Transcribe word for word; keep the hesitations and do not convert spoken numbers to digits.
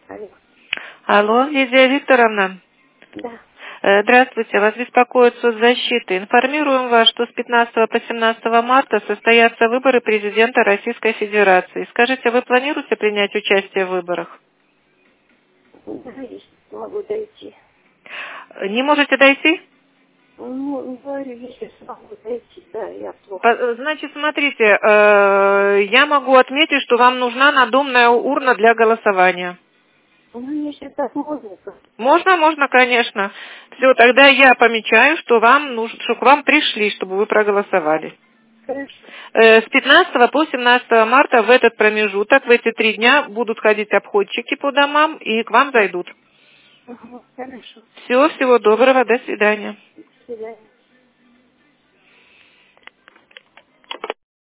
Алло. Алло, Лидия Викторовна. Да. Э, Здравствуйте, вас беспокоит соцзащита. Информируем вас, что с пятнадцатого по семнадцатое марта состоятся выборы президента Российской Федерации. Скажите, вы планируете принять участие в выборах? Да, если смогу дойти. Не можете дойти? Ну, говорю, если смогу дойти, да, я плохо. По- Значит, смотрите, э, я могу отметить, что вам нужна надомная урна для голосования. Ну, если так можно, то Можно, можно, конечно. Все, тогда я помечаю, что вам нужно, что к вам пришли, чтобы вы проголосовали. хорошо. Э, С пятнадцатого по семнадцатое марта в этот промежуток, в эти три дня будут ходить обходчики по домам и к вам зайдут. Ага, хорошо. Всего, всего доброго, до свидания. До свидания.